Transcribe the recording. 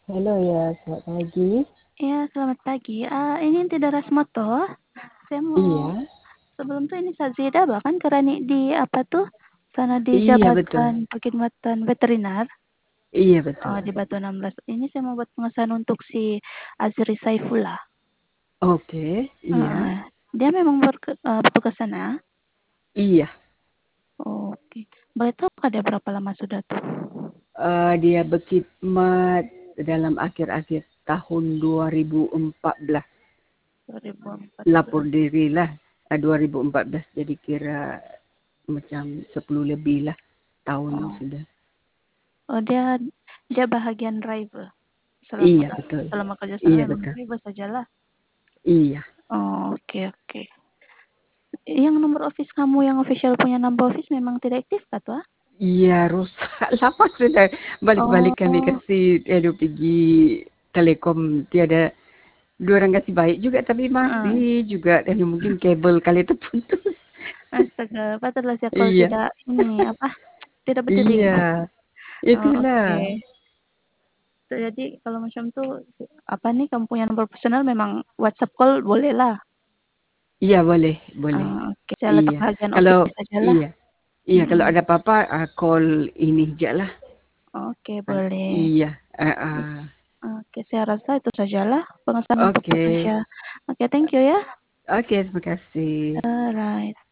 Halo ya, selamat pagi. Iya, selamat pagi. Ini tidak Rasmoto. Saya mau Iya, sebelum tuh ini Sazida bahkan kerani di apa tuh sana di iya betul. Jabatan Perkhidmatan Veterinar Iya betul. di Batu 16. Ini saya mau buat pengesahan untuk si Azri Saifullah. Oke, iya. Heeh. Dia memang bertugas sana. Iya, Oke. Boleh tahu kah dia berapa lama sudah tuh? dia berkhidmat dalam akhir-akhir tahun 2014. Lapor 2014. diri lah 2014, jadi kira macam 10 lebih lah tahun Oh, sudah. oh dia dia bahagian driver. Iya Selama betul. selama kerja sana Iya memang betul. driver sajalah. Iya. Oh, oke oke. Yang nomor office kamu yang official punya number office memang tidak aktif kah tuh? Iya rusak lama sudah balik-balik kami Oh, kasih pergi Telekom tiada. Dua orang kasih baik juga tapi heeh. masih juga dan mungkin kabel kali terputus. Astaga, patutlah sih kalau Iya, tidak ini apa, tidak berdiri. iya, Oh, itulah. oke. Jadi kalau macam tuh apa nih kamu punya nomor personal memang WhatsApp call boleh lah. Iya boleh, boleh. Oke, saya letak Iya. bagian Kalau office sajalah. iya, iya kalau Mm-mm. ada apa-apa call ini je lah. Oke, boleh. Iya, Oke, saya rasa itu sajalah pengesahan untuk Oke. pekerja. Oke, thank you ya. Oke, terima kasih. Alright.